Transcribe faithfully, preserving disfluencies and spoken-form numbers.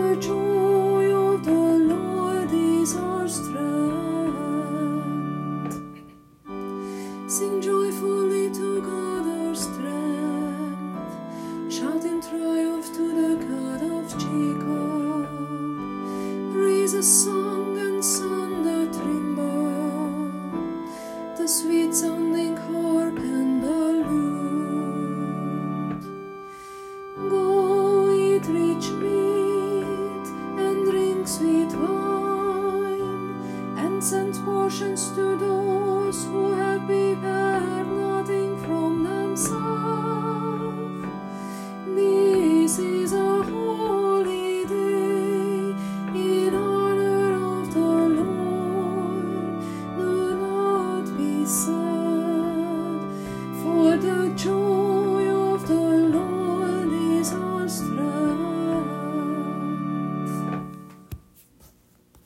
the joy of the Lord is our strength. Sing joyfully to God our strength, shout in triumph to the God of Jacob. Raise a song and sound the timbrel, the sweet sounding harp and the lute. Go eat rich meat and drink sweet wine, and send portions to those who have prepared nothing from themselves. This is a holy day in honor of the Lord. Do not be sad, for the joy